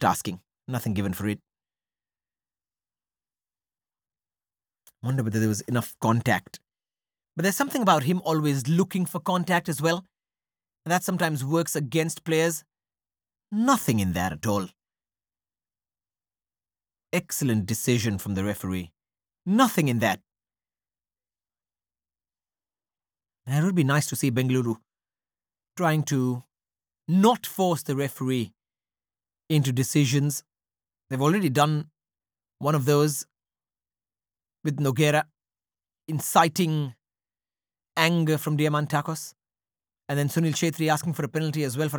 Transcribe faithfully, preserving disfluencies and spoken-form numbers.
tasking. Nothing given for it. Wonder whether there was enough contact. But there's something about him always looking for contact as well. And that sometimes works against players. Nothing in that at all. Excellent decision from the referee. Nothing in that. And it would be nice to see Bengaluru trying to not force the referee into decisions. They've already done one of those with Nogueira, inciting anger from Diamantakos. And then Sunil Chhetri asking for a penalty as well for